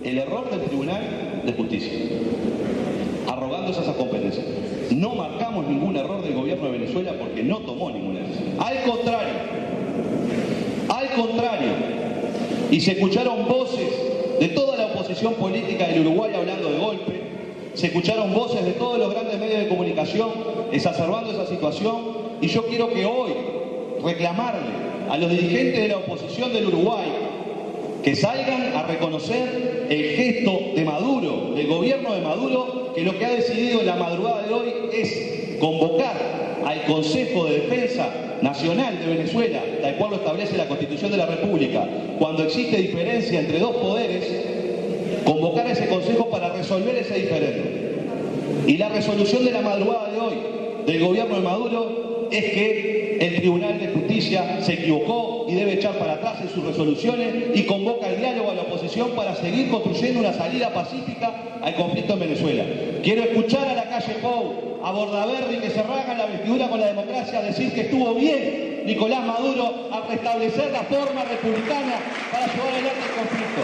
el error del Tribunal de Justicia, arrogándose esa competencia. No marcamos ningún error del gobierno de Venezuela porque no tomó ninguna decisión. Al contrario, y se escucharon voces de toda la oposición política del Uruguay hablando de golpe, se escucharon voces de todos los grandes medios de comunicación exacerbando esa situación, y yo quiero que hoy reclamarle a los dirigentes de la oposición del Uruguay que salgan a reconocer el gesto de Maduro, del gobierno de Maduro, que lo que ha decidido en la madrugada de hoy es convocar al Consejo de Defensa Nacional de Venezuela, tal cual lo establece la Constitución de la República, cuando existe diferencia entre dos poderes, convocar a ese Consejo para resolver ese diferendo. Y la resolución de la madrugada de hoy del gobierno de Maduro es que el Tribunal de Justicia se equivocó y debe echar para atrás en sus resoluciones y convoca el diálogo a la oposición para seguir construyendo una salida pacífica al conflicto en Venezuela. Quiero escuchar a la calle Pou, a Bordaberry, que se rasgan la vestidura con la democracia, decir que estuvo bien Nicolás Maduro a restablecer la forma republicana para llevar adelante el conflicto.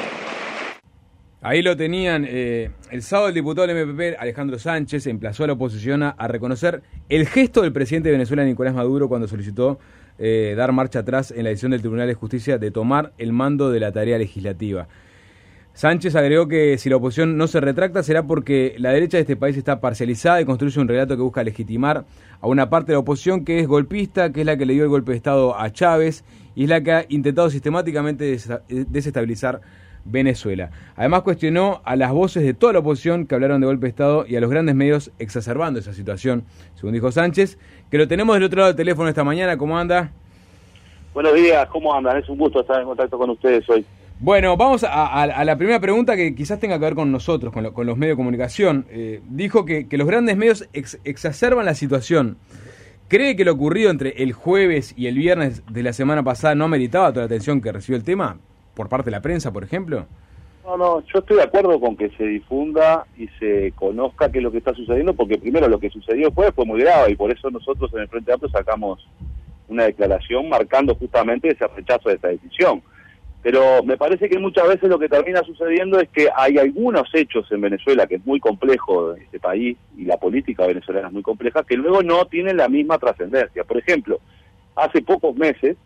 Ahí lo tenían. El sábado el diputado del MPP, Alejandro Sánchez, emplazó a la oposición a reconocer el gesto del presidente de Venezuela, Nicolás Maduro, cuando solicitó dar marcha atrás en la decisión del Tribunal de Justicia de tomar el mando de la tarea legislativa. Sánchez agregó que si la oposición no se retracta será porque la derecha de este país está parcializada y construye un relato que busca legitimar a una parte de la oposición que es golpista, que es la que le dio el golpe de Estado a Chávez y es la que ha intentado sistemáticamente desestabilizar Venezuela. Además cuestionó a las voces de toda la oposición que hablaron de golpe de Estado y a los grandes medios exacerbando esa situación, según dijo Sánchez, que lo tenemos del otro lado del teléfono esta mañana. ¿Cómo anda? Buenos días, ¿cómo andan? Es un gusto estar en contacto con ustedes hoy. Bueno, vamos a la primera pregunta que quizás tenga que ver con nosotros, con los medios de comunicación. Dijo que los grandes medios exacerban la situación. ¿Cree que lo ocurrido entre el jueves y el viernes de la semana pasada no meritaba toda la atención que recibió el tema por parte de la prensa, por ejemplo? No, yo estoy de acuerdo con que se difunda y se conozca qué es lo que está sucediendo, porque primero lo que sucedió fue muy grave y por eso nosotros en el Frente Amplio sacamos una declaración marcando justamente ese rechazo de esta decisión. Pero me parece que muchas veces lo que termina sucediendo es que hay algunos hechos en Venezuela, que es muy complejo este país, y la política venezolana es muy compleja, que luego no tienen la misma trascendencia. Por ejemplo, hace pocos meses,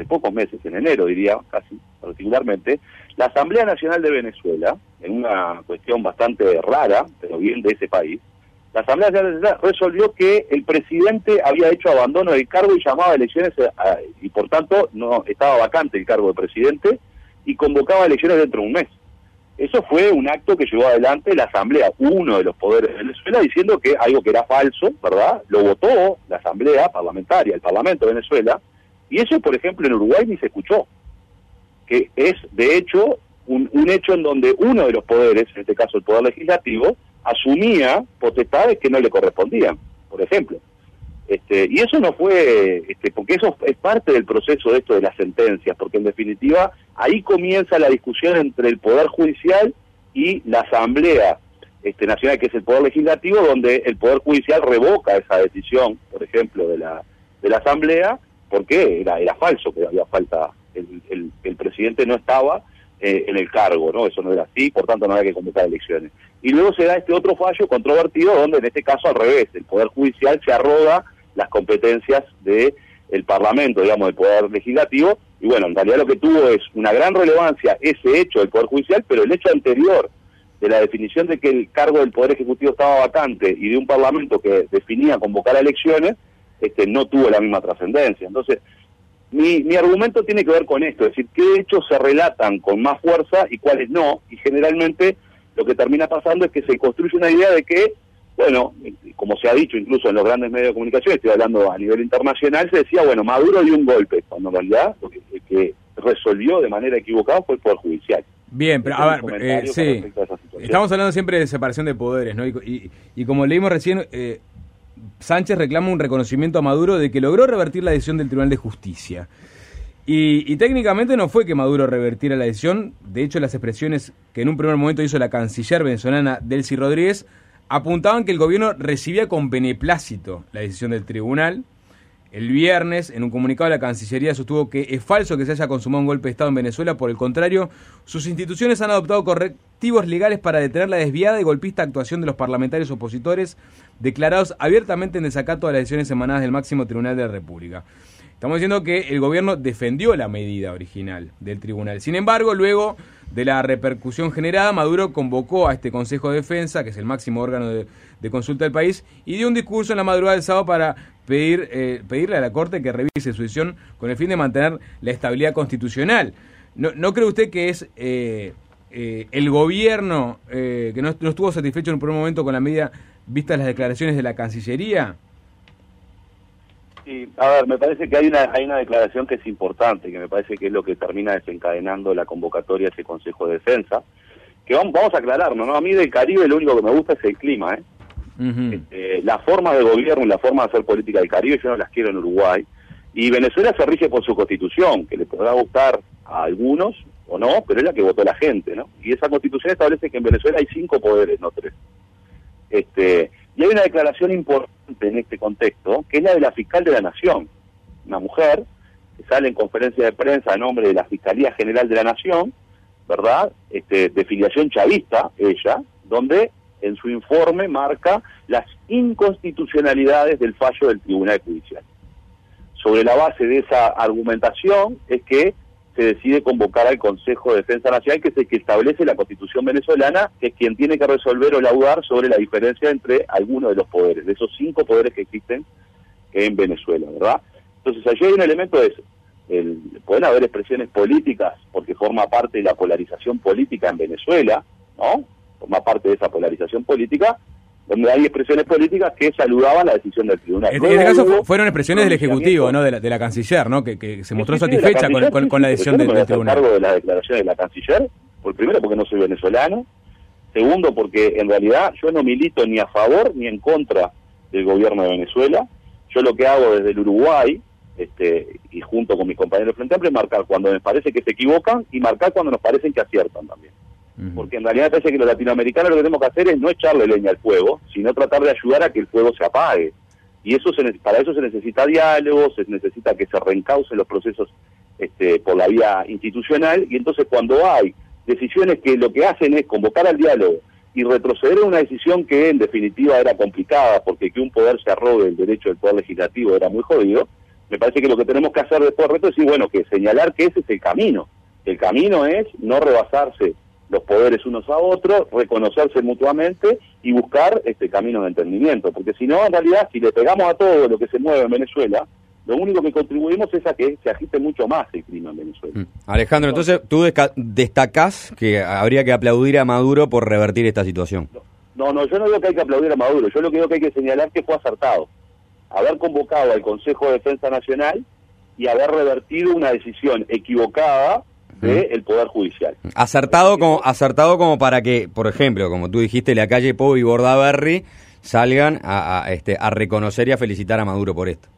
en enero diría, casi particularmente, la Asamblea Nacional de Venezuela, en una cuestión bastante rara, pero bien de ese país, la Asamblea Nacional resolvió que el presidente había hecho abandono del cargo y llamaba a elecciones, y por tanto no estaba vacante el cargo de presidente, y convocaba elecciones dentro de un mes. Eso fue un acto que llevó adelante la Asamblea, uno de los poderes de Venezuela, diciendo que algo que era falso, ¿verdad? Lo votó la Asamblea Parlamentaria, el Parlamento de Venezuela, y eso, por ejemplo, en Uruguay ni se escuchó, que es, de hecho, un hecho en donde uno de los poderes, en este caso el Poder Legislativo, asumía potestades que no le correspondían, por ejemplo. Y eso no fue, porque eso es parte del proceso de esto de las sentencias, porque en definitiva ahí comienza la discusión entre el Poder Judicial y la Asamblea Nacional, que es el Poder Legislativo, donde el Poder Judicial revoca esa decisión, por ejemplo, de la Asamblea, porque era falso, que había falta, el presidente no estaba en el cargo, ¿no? Eso no era así, por tanto no había que convocar elecciones. Y luego se da este otro fallo controvertido, donde en este caso al revés, el Poder Judicial se arroga las competencias del Parlamento, digamos, del Poder Legislativo, y bueno, en realidad lo que tuvo es una gran relevancia ese hecho del Poder Judicial, pero el hecho anterior de la definición de que el cargo del Poder Ejecutivo estaba vacante y de un Parlamento que definía convocar a elecciones, no tuvo la misma trascendencia. Entonces, mi argumento tiene que ver con esto, es decir, qué hechos se relatan con más fuerza y cuáles no, y generalmente lo que termina pasando es que se construye una idea de que, bueno, como se ha dicho incluso en los grandes medios de comunicación, estoy hablando a nivel internacional, se decía, bueno, Maduro dio un golpe, cuando en realidad lo que resolvió de manera equivocada fue el Poder Judicial. Bien, pero a ver, sí, estamos hablando siempre de separación de poderes, ¿no? Y como leímos recién, Sánchez reclama un reconocimiento a Maduro de que logró revertir la decisión del Tribunal de Justicia. Y técnicamente no fue que Maduro revertiera la decisión. De hecho, las expresiones que en un primer momento hizo la canciller venezolana Delcy Rodríguez apuntaban que el gobierno recibía con beneplácito la decisión del tribunal. El viernes, en un comunicado, la Cancillería sostuvo que es falso que se haya consumado un golpe de Estado en Venezuela. Por el contrario, sus instituciones han adoptado efectivos legales para detener la desviada y golpista actuación de los parlamentarios opositores declarados abiertamente en desacato a las decisiones emanadas del máximo tribunal de la República. Estamos diciendo que el gobierno defendió la medida original del tribunal. Sin embargo, luego de la repercusión generada, Maduro convocó a este Consejo de Defensa, que es el máximo órgano de consulta del país, y dio un discurso en la madrugada del sábado para pedirle a la Corte que revise su decisión con el fin de mantener la estabilidad constitucional. ¿No cree usted que es el gobierno que no estuvo satisfecho en un primer momento con la medida, vistas las declaraciones de la Cancillería? Sí, a ver, me parece que hay una declaración que es importante, que me parece que es lo que termina desencadenando la convocatoria a ese Consejo de Defensa, que vamos a aclararnos, ¿no? A mí del Caribe lo único que me gusta es el clima, ¿eh? Uh-huh. Las formas de gobierno y la forma de hacer política del Caribe yo no las quiero en Uruguay, y Venezuela se rige por su constitución, que le podrá gustar a algunos o no, pero es la que votó la gente, ¿no? Y esa constitución establece que en Venezuela hay 5 poderes, no 3. Y hay una declaración importante en este contexto, que es la de la fiscal de la Nación, una mujer que sale en conferencia de prensa a nombre de la Fiscalía General de la Nación, ¿verdad? De filiación chavista, ella, donde en su informe marca las inconstitucionalidades del fallo del Tribunal Judicial. Sobre la base de esa argumentación es que se decide convocar al Consejo de Defensa Nacional, que es el que establece la Constitución venezolana, que es quien tiene que resolver o laudar sobre la diferencia entre algunos de los poderes, de esos 5 poderes que existen en Venezuela, ¿verdad? Entonces allí hay un elemento de eso. Pueden haber expresiones políticas, porque forma parte de la polarización política en Venezuela, ¿no? Forma parte de esa polarización política, donde hay expresiones políticas que saludaban la decisión del tribunal. En este caso fueron expresiones del Ejecutivo, ¿no? De la Canciller, ¿no? Que se mostró satisfecha con la decisión del tribunal. Cargo de las declaraciones de la Canciller, primero porque no soy venezolano, segundo porque en realidad yo no milito ni a favor ni en contra del gobierno de Venezuela. Yo lo que hago desde el Uruguay, y junto con mis compañeros del Frente Amplio, es marcar cuando me parece que se equivocan y marcar cuando nos parecen que aciertan también. Porque en realidad me parece que los latinoamericanos lo que tenemos que hacer es no echarle leña al fuego, sino tratar de ayudar a que el fuego se apague. Y para eso se necesita diálogo, se necesita que se reencaucen los procesos por la vía institucional, y entonces cuando hay decisiones que lo que hacen es convocar al diálogo y retroceder a una decisión que en definitiva era complicada, porque que un poder se arrogue el derecho del poder legislativo era muy jodido, me parece que lo que tenemos que hacer después de reto es decir, bueno, que señalar que ese es el camino. El camino es no rebasarse los poderes unos a otros, reconocerse mutuamente y buscar camino de entendimiento, porque si no, en realidad, si le pegamos a todo lo que se mueve en Venezuela, lo único que contribuimos es a que se agite mucho más el clima en Venezuela. Alejandro, entonces tú destacás que habría que aplaudir a Maduro por revertir esta situación. No, yo no digo que hay que aplaudir a Maduro, yo lo que digo que hay que señalar que fue acertado. Haber convocado al Consejo de Defensa Nacional y haber revertido una decisión equivocada del Poder Judicial. Acertado como para que, por ejemplo, como tú dijiste, la calle Pou y Bordaberry salgan a reconocer y a felicitar a Maduro por esto.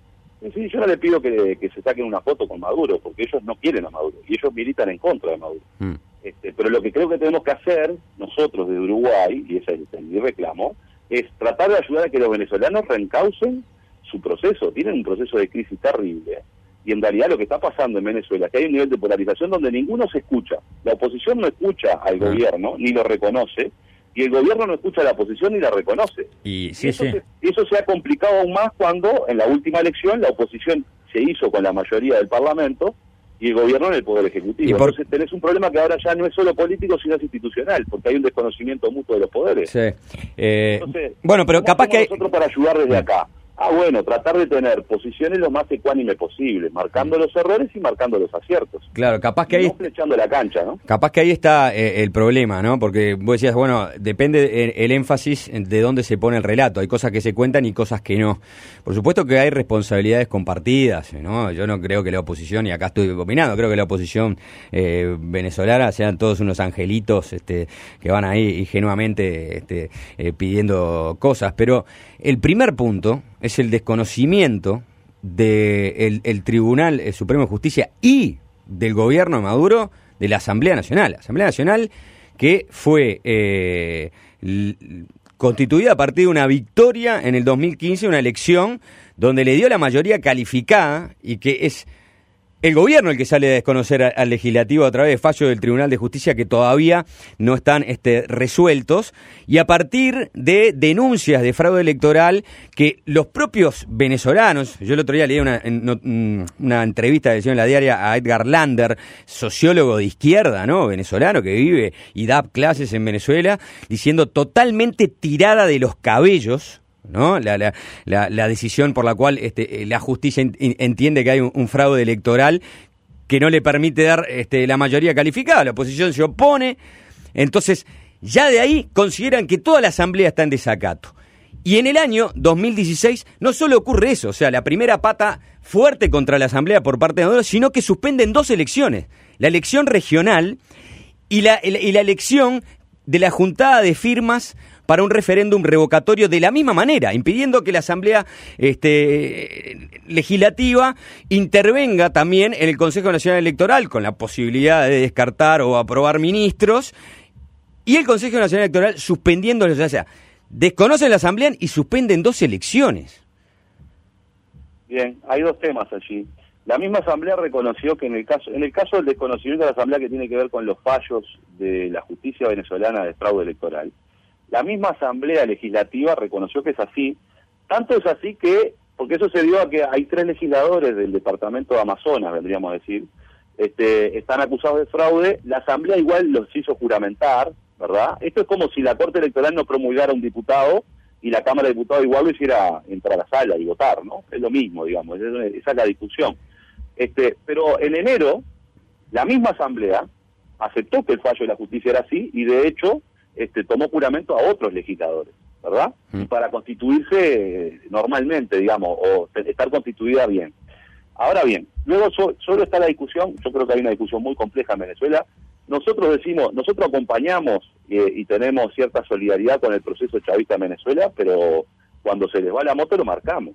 Sí, yo no le pido que se saquen una foto con Maduro, porque ellos no quieren a Maduro, y ellos militan en contra de Maduro. Pero lo que creo que tenemos que hacer, nosotros desde Uruguay, y ese es mi reclamo, es tratar de ayudar a que los venezolanos reencaucen su proceso. Tienen un proceso de crisis terrible, y en realidad lo que está pasando en Venezuela es que hay un nivel de polarización donde ninguno se escucha. La oposición no escucha al gobierno, ni lo reconoce, y el gobierno no escucha a la oposición ni la reconoce. Y eso se ha complicado aún más cuando en la última elección la oposición se hizo con la mayoría del Parlamento y el gobierno en el Poder Ejecutivo. Entonces tenés un problema que ahora ya no es solo político, sino es institucional, porque hay un desconocimiento mutuo de los poderes. Sí. Entonces, bueno, pero capaz que nosotros para ayudar desde acá. Tratar de tener posiciones lo más ecuánime posible, marcando los errores y marcando los aciertos. Claro, capaz que ahí... No flechando la cancha, ¿no? Capaz que ahí está el problema, ¿no? Porque vos decías, bueno, depende el énfasis de dónde se pone el relato. Hay cosas que se cuentan y cosas que no. Por supuesto que hay responsabilidades compartidas, ¿no? Yo no creo que la oposición, y acá estoy opinando, creo que la oposición venezolana sean todos unos angelitos que van ahí ingenuamente pidiendo cosas. Pero el primer punto es el desconocimiento del Tribunal Supremo de Justicia y del gobierno de Maduro de la Asamblea Nacional. La Asamblea Nacional que fue constituida a partir de una victoria en el 2015, una elección donde le dio la mayoría calificada y que es el gobierno el que sale a desconocer al legislativo a través de fallos del Tribunal de Justicia que todavía no están resueltos, y a partir de denuncias de fraude electoral que los propios venezolanos, yo el otro día leí una entrevista que le hicieron en la diaria a Edgar Lander, sociólogo de izquierda, ¿no?, venezolano que vive y da clases en Venezuela, diciendo totalmente tirada de los cabellos, ¿no?, la decisión por la cual la justicia entiende que hay un fraude electoral que no le permite dar la mayoría calificada, la oposición se opone, entonces ya de ahí consideran que toda la asamblea está en desacato. Y en el año 2016 no solo ocurre eso, o sea, la primera pata fuerte contra la asamblea por parte de Maduro, sino que suspenden 2 elecciones, la elección regional y la elección de la juntada de firmas para un referéndum revocatorio de la misma manera, impidiendo que la Asamblea Legislativa intervenga también en el Consejo Nacional Electoral con la posibilidad de descartar o aprobar ministros, y el Consejo Nacional Electoral suspendiéndolos, o sea, desconocen la Asamblea y suspenden 2 elecciones. Bien, hay 2 temas allí. La misma Asamblea reconoció que en el caso del desconocimiento de la Asamblea, que tiene que ver con los fallos de la justicia venezolana de fraude electoral, la misma Asamblea Legislativa reconoció que es así. Tanto es así que, porque eso se dio a que hay 3 legisladores del departamento de Amazonas, vendríamos a decir, están acusados de fraude, la Asamblea igual los hizo juramentar, ¿verdad? Esto es como si la Corte Electoral no promulgara un diputado y la Cámara de Diputados igual lo hiciera entrar a la sala y votar, ¿no? Es lo mismo, digamos, esa es la discusión. Pero en enero, la misma Asamblea aceptó que el fallo de la justicia era así y de hecho tomó juramento a otros legisladores, ¿verdad? Para constituirse normalmente, digamos, o estar constituida bien. Ahora bien, luego solo está la discusión, yo creo que hay una discusión muy compleja en Venezuela. Nosotros acompañamos y tenemos cierta solidaridad con el proceso chavista en Venezuela, pero cuando se les va la moto lo marcamos.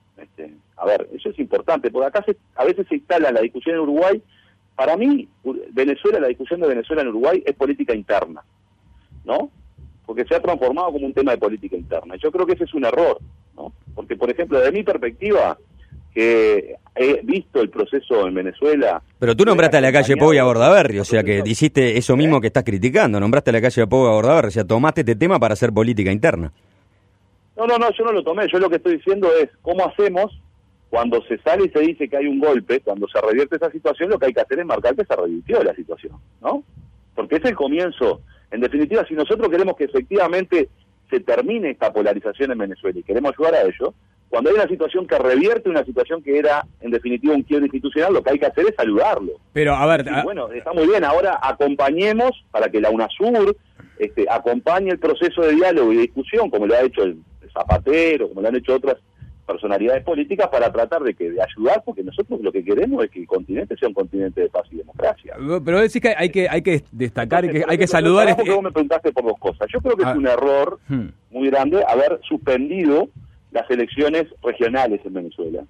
A ver, eso es importante, porque acá a veces se instala la discusión en Uruguay. Para mí, la discusión de Venezuela en Uruguay es política interna, ¿no? Porque se ha transformado como un tema de política interna. Yo creo que ese es un error, ¿no? Porque, por ejemplo, desde mi perspectiva, que he visto el proceso en Venezuela... Pero tú nombraste a la calle Pou y a Bordaberry, o sea que hiciste eso mismo que estás criticando, nombraste a la calle Pou y a Bordaberry, o sea, tomaste este tema para hacer política interna. No, yo no lo tomé, yo lo que estoy diciendo es cómo hacemos cuando se sale y se dice que hay un golpe, cuando se revierte esa situación, lo que hay que hacer es marcar que se revirtió la situación, ¿no? Porque es el comienzo. En definitiva, si nosotros queremos que efectivamente se termine esta polarización en Venezuela y queremos ayudar a ello, cuando hay una situación que revierte una situación que era, en definitiva, un quiebre institucional, lo que hay que hacer es saludarlo. Pero, a ver... Bueno, está muy bien, ahora acompañemos para que la UNASUR acompañe el proceso de diálogo y de discusión, como lo ha hecho el Zapatero, como lo han hecho otras personalidades políticas, para tratar de ayudar, porque nosotros lo que queremos es que el continente sea un continente de paz y democracia. Pero decís que hay que destacar, entonces, que hay que saludar... Porque vos me preguntaste por 2 cosas. Yo creo que es un error muy grande haber suspendido las elecciones regionales en Venezuela.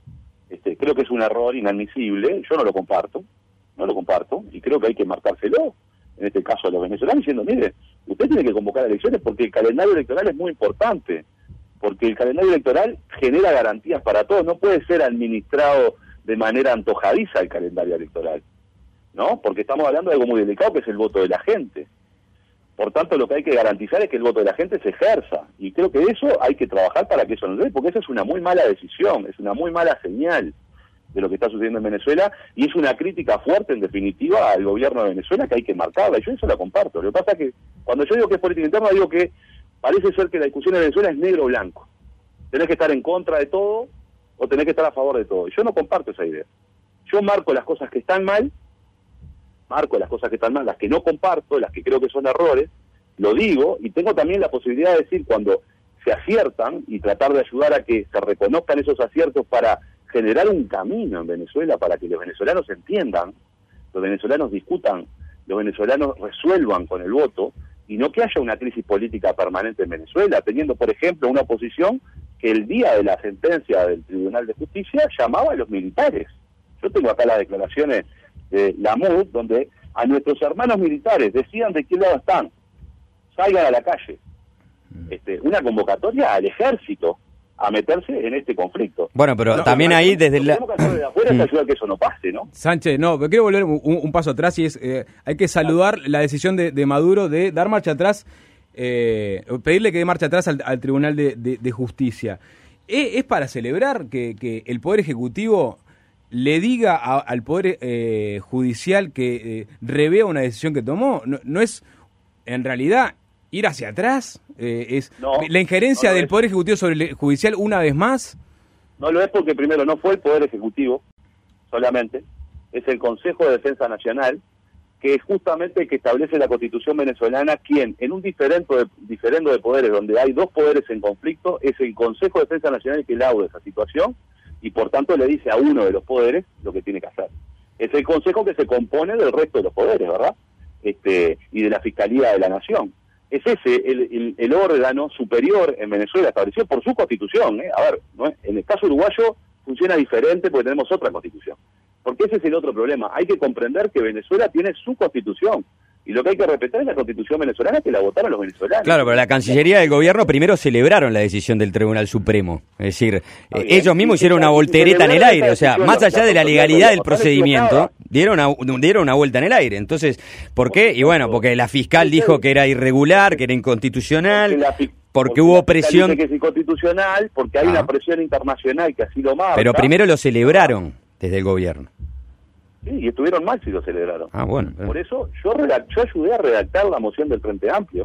Creo que es un error inadmisible, yo no lo comparto, y creo que hay que marcárselo, en este caso a los venezolanos, diciendo, mire, usted tiene que convocar elecciones porque el calendario electoral es muy importante, porque el calendario electoral genera garantías para todos, no puede ser administrado de manera antojadiza el calendario electoral, ¿no? Porque estamos hablando de algo muy delicado, que es el voto de la gente. Por tanto, lo que hay que garantizar es que el voto de la gente se ejerza, y creo que eso hay que trabajar para que eso no se dé, porque esa es una muy mala decisión, es una muy mala señal de lo que está sucediendo en Venezuela, y es una crítica fuerte, en definitiva, al gobierno de Venezuela, que hay que marcarla, y yo eso la comparto. Lo que pasa es que, cuando yo digo que es política interna, digo que parece ser que la discusión en Venezuela es negro o blanco. Tenés que estar en contra de todo, o tenés que estar a favor de todo, y yo no comparto esa idea. Yo marco las cosas que están mal, las que no comparto, las que creo que son errores, lo digo, y tengo también la posibilidad de decir cuando se aciertan y tratar de ayudar a que se reconozcan esos aciertos para generar un camino en Venezuela, para que los venezolanos entiendan, los venezolanos discutan, los venezolanos resuelvan con el voto, y no que haya una crisis política permanente en Venezuela, teniendo, por ejemplo, una oposición que el día de la sentencia del Tribunal de Justicia llamaba a los militares. Yo tengo acá las declaraciones de la MUD, donde a nuestros hermanos militares decidan de qué lado están, salgan a la calle. Una convocatoria al ejército, a meterse en este conflicto. Bueno, pero también ahí desde lo que tenemos que hacer de afuera es ayudar a que eso no pase, ¿no? Sánchez, no, pero quiero volver un paso atrás y es, hay que saludar la decisión de Maduro de dar marcha atrás, pedirle que dé marcha atrás al Tribunal de Justicia. ¿Es para celebrar que el Poder Ejecutivo le diga al Poder Judicial que revea una decisión que tomó? No es, en realidad, ir hacia atrás, la injerencia del Poder Ejecutivo sobre el Judicial una vez más. No lo es porque primero no fue el Poder Ejecutivo solamente, es el Consejo de Defensa Nacional, que es justamente el que establece la Constitución venezolana, quien en un diferendo de poderes donde hay dos poderes en conflicto, es el Consejo de Defensa Nacional el que lauda esa situación y por tanto le dice a uno de los poderes lo que tiene que hacer. Es el Consejo que se compone del resto de los poderes, ¿verdad? Y de la Fiscalía de la Nación. Es ese el órgano superior en Venezuela establecido por su Constitución. A ver, ¿no? En el caso uruguayo funciona diferente porque tenemos otra Constitución. Porque ese es el otro problema. Hay que comprender que Venezuela tiene su Constitución. Y lo que hay que respetar es la Constitución venezolana que la votaron los venezolanos. Claro, pero la Cancillería del gobierno primero celebraron la decisión del Tribunal Supremo. Es decir, ellos mismos hicieron una voltereta en el aire. O sea, más allá de la legalidad del procedimiento, dieron una vuelta en el aire. Entonces, ¿por qué? Y bueno, porque la fiscal dijo que era irregular, que era inconstitucional, porque hubo presión. Que es inconstitucional, porque hay una presión internacional que así lo marca. Pero primero lo celebraron desde el gobierno. Sí, y estuvieron mal si lo celebraron. Bueno. Por eso yo ayudé a redactar la moción del Frente Amplio.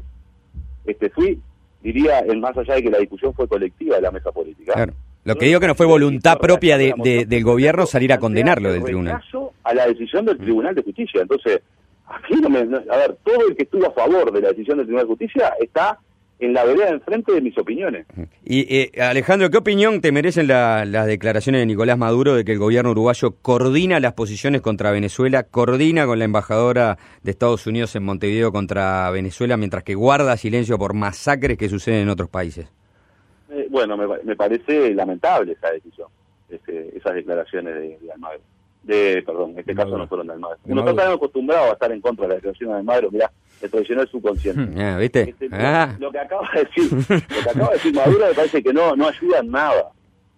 Diría, más allá de que la discusión fue colectiva de la mesa política. Claro. Lo que digo que no fue voluntad propia del gobierno salir a condenarlo del tribunal. Caso a la decisión del Tribunal de Justicia. Entonces, aquí a ver, todo el que estuvo a favor de la decisión del Tribunal de Justicia está en la vereda de enfrente de mis opiniones. Y Alejandro, ¿qué opinión te merecen las declaraciones de Nicolás Maduro de que el gobierno uruguayo coordina las posiciones contra Venezuela, coordina con la embajadora de Estados Unidos en Montevideo contra Venezuela, mientras que guarda silencio por masacres que suceden en otros países? Bueno, me parece lamentable esa decisión, esas declaraciones de Almagro. Perdón, en este caso no fueron de Almagro. Uno está tan acostumbrado a estar en contra de las declaraciones de Almagro, mirá, le traicionó el subconsciente. ¿Viste? Lo que acaba de decir Maduro me parece que no ayuda en nada.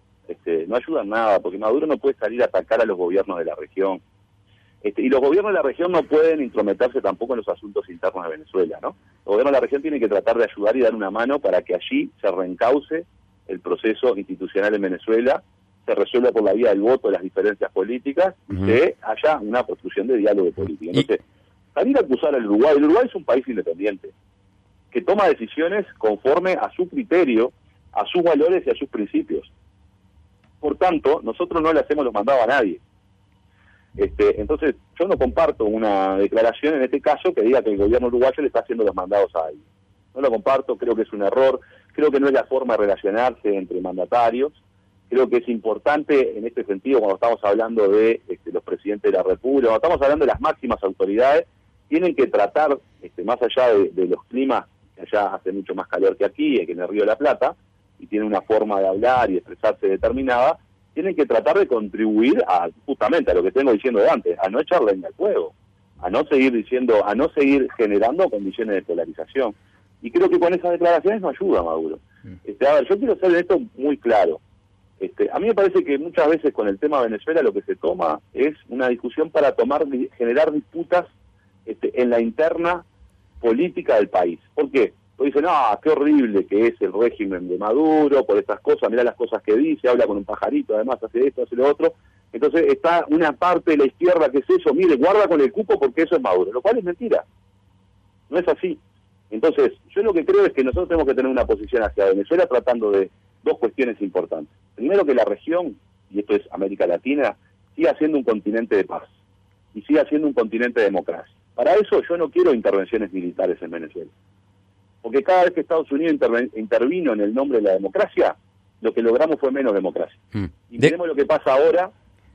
No ayuda en nada, porque Maduro no puede salir a atacar a los gobiernos de la región. Y los gobiernos de la región no pueden intrometerse tampoco en los asuntos internos de Venezuela, ¿no? Los gobiernos de la región tienen que tratar de ayudar y dar una mano para que allí se reencauce el proceso institucional en Venezuela, se resuelva por la vía del voto las diferencias políticas y que haya una construcción de diálogo político. Entonces, salir a acusar al Uruguay, el Uruguay es un país independiente, que toma decisiones conforme a su criterio, a sus valores y a sus principios. Por tanto, nosotros no le hacemos los mandados a nadie. Entonces, yo no comparto una declaración en este caso que diga que el gobierno uruguayo le está haciendo los mandados a alguien. No lo comparto, creo que es un error, creo que no es la forma de relacionarse entre mandatarios. Creo que es importante en este sentido, cuando estamos hablando de los presidentes de la República, cuando estamos hablando de las máximas autoridades, tienen que tratar, más allá de los climas, que allá hace mucho más calor que aquí, que en el Río de la Plata, y tienen una forma de hablar y expresarse determinada, tienen que tratar de contribuir justamente a lo que tengo diciendo de antes, a no echar leña al fuego, a no seguir generando condiciones de polarización. Y creo que con esas declaraciones no ayuda Maduro. A ver, yo quiero ser de esto muy claro. A mí me parece que muchas veces con el tema de Venezuela lo que se toma es una discusión para generar disputas en la interna política del país. ¿Por qué? Porque dicen, qué horrible que es el régimen de Maduro, por estas cosas, mirá las cosas que dice, habla con un pajarito, además hace esto, hace lo otro. Entonces está una parte de la izquierda que es eso, mire, guarda con el cupo porque eso es Maduro, lo cual es mentira. No es así. Entonces, yo lo que creo es que nosotros tenemos que tener una posición hacia Venezuela tratando de dos cuestiones importantes. Primero, que la región, y esto es América Latina, siga siendo un continente de paz y siga siendo un continente de democracia. Para eso yo no quiero intervenciones militares en Venezuela. Porque cada vez que Estados Unidos intervino en el nombre de la democracia, lo que logramos fue menos democracia. Y tenemos lo que pasa ahora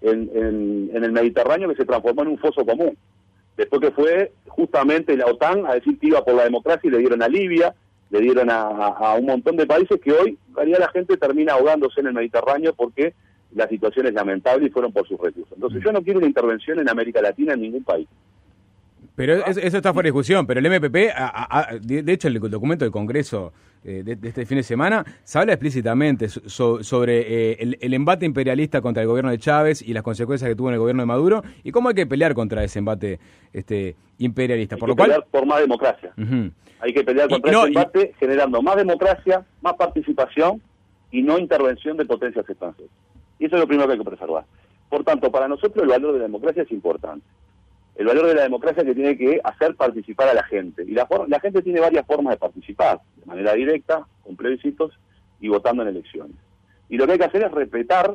en el Mediterráneo, que se transformó en un foso común. Después que fue justamente la OTAN a decir que iba por la democracia y le dieron a Libia, le dieron a un montón de países que hoy, en realidad, la gente termina ahogándose en el Mediterráneo porque la situación es lamentable y fueron por sus recursos. Entonces yo no quiero una intervención en América Latina en ningún país. Pero eso está fuera de discusión, pero el MPP, de hecho el documento del Congreso de este fin de semana, se habla explícitamente sobre el embate imperialista contra el gobierno de Chávez y las consecuencias que tuvo en el gobierno de Maduro, y cómo hay que pelear contra ese embate imperialista. Hay que pelear por más democracia. Hay que pelear contra ese embate generando más democracia, más participación y no intervención de potencias extranjeras. Y eso es lo primero que hay que preservar. Por tanto, para nosotros el valor de la democracia es importante. El valor de la democracia que tiene que hacer participar a la gente. Y la gente tiene varias formas de participar, de manera directa, con plebiscitos y votando en elecciones. Y lo que hay que hacer es respetar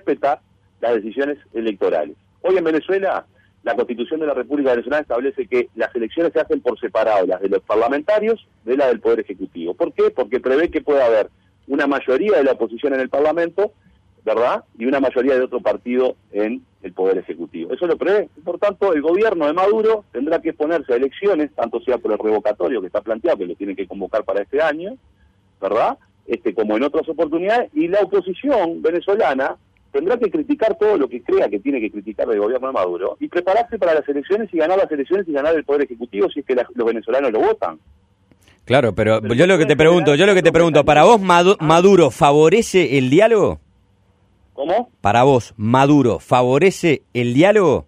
las decisiones electorales. Hoy en Venezuela, la Constitución de la República Venezolana establece que las elecciones se hacen por separado, las de los parlamentarios de las del Poder Ejecutivo. ¿Por qué? Porque prevé que pueda haber una mayoría de la oposición en el Parlamento, ¿verdad?, y una mayoría de otro partido en el Poder Ejecutivo. Eso lo prevé. Por tanto, el gobierno de Maduro tendrá que exponerse a elecciones, tanto sea por el revocatorio que está planteado, que lo tienen que convocar para este año, ¿verdad?, como en otras oportunidades, y la oposición venezolana tendrá que criticar todo lo que crea que tiene que criticar del gobierno de Maduro y prepararse para las elecciones y ganar las elecciones y ganar el Poder Ejecutivo si es que los venezolanos lo votan. Claro, pero yo lo que te pregunto, ¿para vos Maduro favorece el diálogo? ¿Cómo? Para vos, ¿Maduro favorece el diálogo?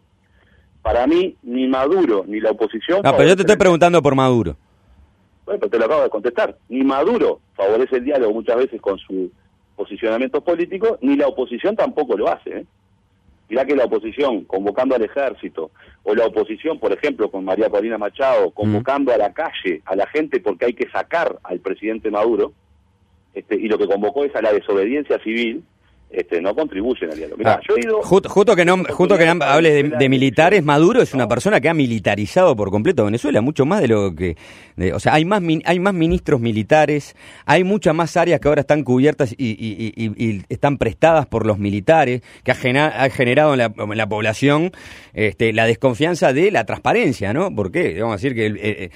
Para mí, ni Maduro ni la oposición... No, pero yo te estoy preguntando por Maduro. Bueno, pero te lo acabo de contestar. Ni Maduro favorece el diálogo muchas veces con sus posicionamientos políticos, ni la oposición tampoco lo hace, ¿eh? Mirá que la oposición convocando al ejército, o la oposición, por ejemplo, con María Corina Machado, convocando a la calle, a la gente porque hay que sacar al presidente Maduro, y lo que convocó es a la desobediencia civil, no contribuyen al diálogo. Mirá, yo he ido... Justo que hables de militares, Maduro es una persona que ha militarizado por completo Venezuela, mucho más de lo que... o sea, hay más ministros militares, hay muchas más áreas que ahora están cubiertas y están prestadas por los militares, que ha generado en la población la desconfianza de la transparencia, ¿no? ¿Por qué? Vamos a decir que...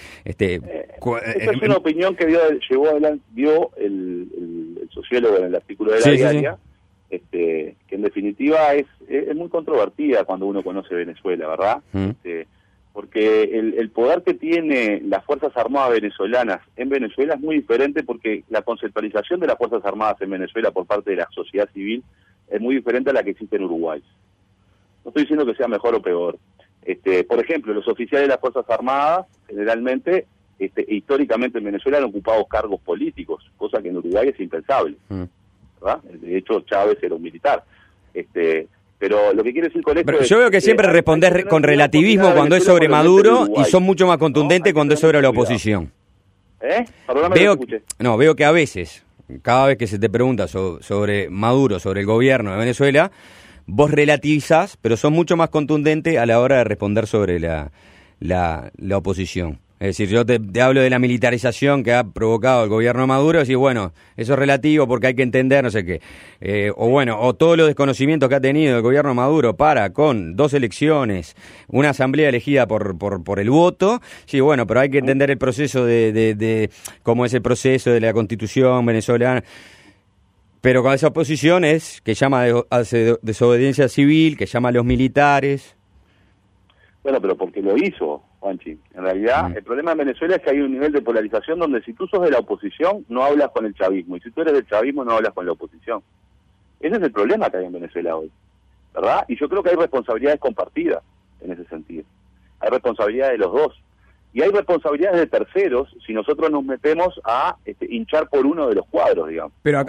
esa es una opinión que dio el sociólogo en el artículo de la diaria. Que en definitiva es muy controvertida cuando uno conoce Venezuela, ¿verdad? Porque el poder que tiene las Fuerzas Armadas venezolanas en Venezuela es muy diferente, porque la conceptualización de las Fuerzas Armadas en Venezuela por parte de la sociedad civil es muy diferente a la que existe en Uruguay. No estoy diciendo que sea mejor o peor. Por ejemplo, los oficiales de las Fuerzas Armadas generalmente, históricamente en Venezuela han ocupado cargos políticos, cosa que en Uruguay es impensable. ¿Verdad? De hecho, Chávez era un militar. Pero lo que quiero decir con esto es... Yo veo que siempre respondés con relativismo cuando es sobre Maduro y son mucho más contundentes cuando es sobre la oposición. Perdóname, veo que a veces, cada vez que se te pregunta sobre Maduro, sobre el gobierno de Venezuela, vos relativizás, pero sos mucho más contundente a la hora de responder sobre la oposición. Es decir, yo te hablo de la militarización que ha provocado el gobierno de Maduro, y decir, bueno, eso es relativo porque hay que entender no sé qué. O todos los desconocimientos que ha tenido el gobierno de Maduro con 2 elecciones, una asamblea elegida por el voto. Sí, bueno, pero hay que entender el proceso de cómo es el proceso de la Constitución venezolana. Pero con esa oposición que llama a desobediencia civil, que llama a los militares. Bueno, pero porque lo hizo, Juanchi. En realidad, el problema en Venezuela es que hay un nivel de polarización donde si tú sos de la oposición, no hablas con el chavismo. Y si tú eres del chavismo, no hablas con la oposición. Ese es el problema que hay en Venezuela hoy, ¿verdad? Y yo creo que hay responsabilidades compartidas en ese sentido. Hay responsabilidades de los dos. Y hay responsabilidades de terceros si nosotros nos metemos a hinchar por uno de los cuadros, digamos. Pero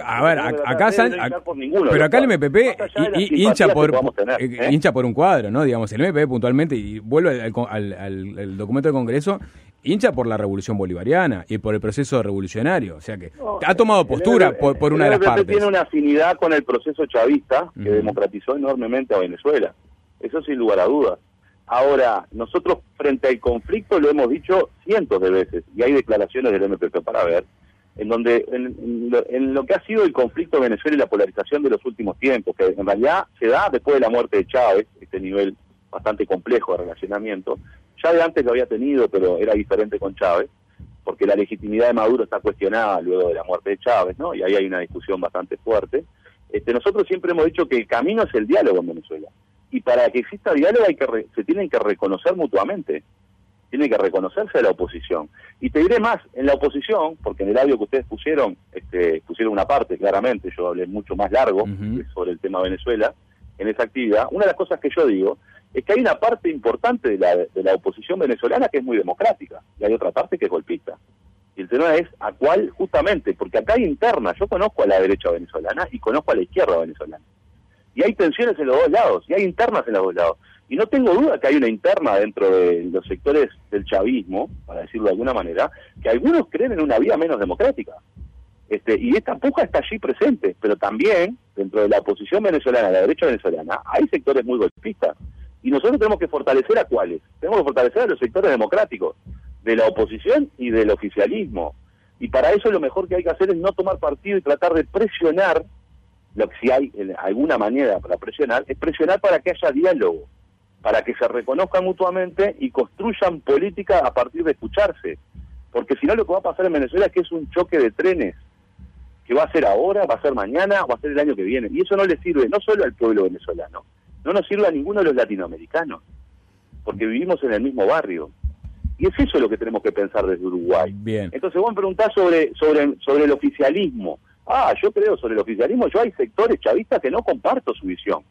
acá el MPP hincha por un cuadro, ¿no? Digamos, el MPP puntualmente, y vuelve al documento del Congreso, hincha por la revolución bolivariana y por el proceso revolucionario. O sea que ha tomado postura por una de las partes. Tiene una afinidad con el proceso chavista que democratizó enormemente a Venezuela. Eso sin lugar a dudas. Ahora, nosotros frente al conflicto lo hemos dicho cientos de veces, y hay declaraciones del MPP para ver, en donde en lo que ha sido el conflicto de Venezuela y la polarización de los últimos tiempos, que en realidad se da después de la muerte de Chávez, este nivel bastante complejo de relacionamiento. Ya de antes lo había tenido, pero era diferente con Chávez, porque la legitimidad de Maduro está cuestionada luego de la muerte de Chávez, ¿no? Y ahí hay una discusión bastante fuerte. Nosotros siempre hemos dicho que el camino es el diálogo en Venezuela. Y para que exista diálogo se tienen que reconocer mutuamente. tiene que reconocerse a la oposición. Y te diré más, en la oposición, porque en el audio que ustedes pusieron una parte, claramente, yo hablé mucho más largo sobre el tema Venezuela, en esa actividad, una de las cosas que yo digo es que hay una parte importante de la oposición venezolana que es muy democrática, y hay otra parte que es golpista. Y el tema es a cuál, justamente, porque acá hay interna, yo conozco a la derecha venezolana y conozco a la izquierda venezolana. Y hay tensiones en los dos lados, y hay internas en los dos lados. Y no tengo duda que hay una interna dentro de los sectores del chavismo, para decirlo de alguna manera, que algunos creen en una vía menos democrática. Y esta puja está allí presente, pero también dentro de la oposición venezolana, la derecha venezolana, hay sectores muy golpistas. Y nosotros tenemos que fortalecer a cuáles. Tenemos que fortalecer a los sectores democráticos, de la oposición y del oficialismo. Y para eso lo mejor que hay que hacer es no tomar partido y tratar de presionar, lo que si hay alguna manera para presionar, es presionar para que haya diálogo, para que se reconozcan mutuamente y construyan política a partir de escucharse. Porque si no, lo que va a pasar en Venezuela es que es un choque de trenes, que va a ser ahora, va a ser mañana, va a ser el año que viene. Y eso no le sirve no solo al pueblo venezolano, no nos sirve a ninguno de los latinoamericanos, porque vivimos en el mismo barrio. Y es eso lo que tenemos que pensar desde Uruguay. Bien. Entonces vos me preguntás sobre el oficialismo. Yo creo sobre el oficialismo, yo hay sectores chavistas que no comparto su visión.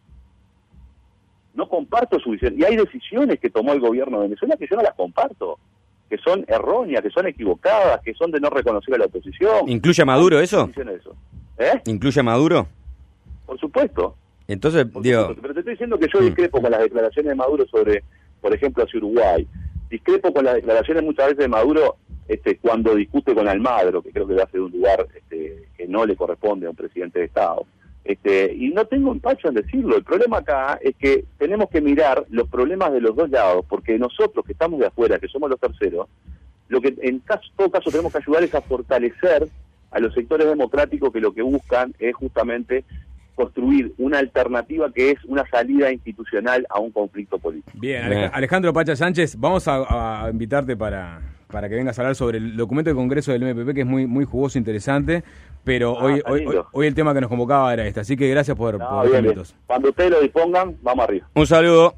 No comparto su visión. Y hay decisiones que tomó el gobierno de Venezuela que yo no las comparto, que son erróneas, que son equivocadas, que son de no reconocer a la oposición. ¿Incluye a Maduro eso? ¿Eh? ¿Incluye a Maduro? Por supuesto. Entonces, digo... Pero te estoy diciendo que yo discrepo con las declaraciones de Maduro sobre, por ejemplo, hacia Uruguay. Discrepo con las declaraciones muchas veces de Maduro cuando discute con Almagro, que creo que lo hace de un lugar que no le corresponde a un presidente de Estado. Y no tengo empacho en decirlo. El problema acá es que tenemos que mirar los problemas de los dos lados, porque nosotros que estamos de afuera, que somos los terceros, lo que en todo caso tenemos que ayudar es a fortalecer a los sectores democráticos que lo que buscan es justamente construir una alternativa que es una salida institucional a un conflicto político. Bien, Alejandro Pacha Sánchez, vamos a invitarte para que vengas a hablar sobre el documento de Congreso del MPP, que es muy jugoso e interesante, pero hoy el tema que nos convocaba era este, así que gracias por los minutos. Cuando ustedes lo dispongan, vamos arriba. Un saludo.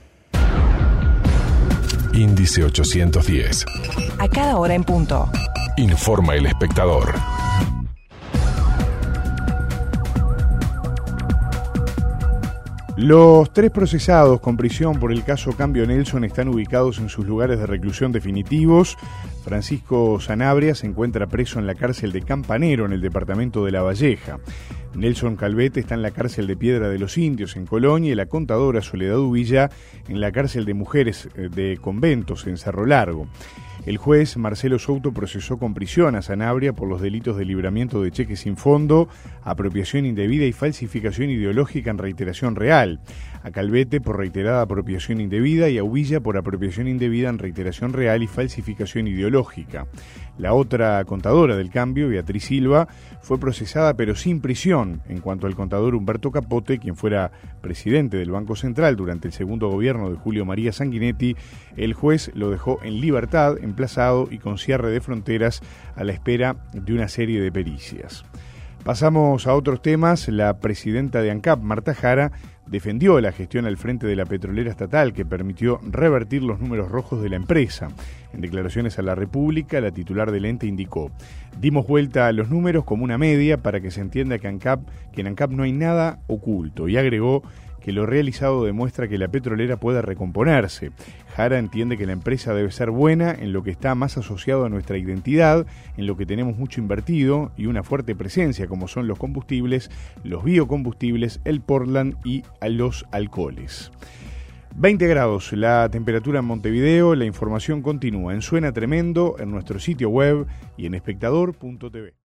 Índice 810. A cada hora en punto. Informa El Espectador. Los 3 procesados con prisión por el caso Cambio Nelson están ubicados en sus lugares de reclusión definitivos. Francisco Sanabria se encuentra preso en la cárcel de Campanero, en el departamento de La Valleja. Nelson Calvete está en la cárcel de Piedra de los Indios, en Colonia, y la contadora Soledad Uvilla en la cárcel de mujeres de conventos, en Cerro Largo. El juez Marcelo Souto procesó con prisión a Sanabria por los delitos de libramiento de cheques sin fondo, apropiación indebida y falsificación ideológica en reiteración real, a Calvete por reiterada apropiación indebida y a Uvilla por apropiación indebida en reiteración real y falsificación ideológica. La otra contadora del Cambio, Beatriz Silva, fue procesada pero sin prisión. En cuanto al contador Humberto Capote, quien fuera presidente del Banco Central durante el segundo gobierno de Julio María Sanguinetti, el juez lo dejó en libertad, emplazado y con cierre de fronteras a la espera de una serie de pericias. Pasamos a otros temas. La presidenta de ANCAP, Marta Jara, defendió la gestión al frente de la petrolera estatal que permitió revertir los números rojos de la empresa. En declaraciones a la República, la titular del ente indicó: dimos vuelta a los números como una media para que se entienda que en ANCAP no hay nada oculto, y agregó que lo realizado demuestra que la petrolera puede recomponerse. Jara entiende que la empresa debe ser buena en lo que está más asociado a nuestra identidad, en lo que tenemos mucho invertido y una fuerte presencia, como son los combustibles, los biocombustibles, el Portland y los alcoholes. 20 grados la temperatura en Montevideo. La información continúa en Suena Tremendo, en nuestro sitio web y en espectador.tv.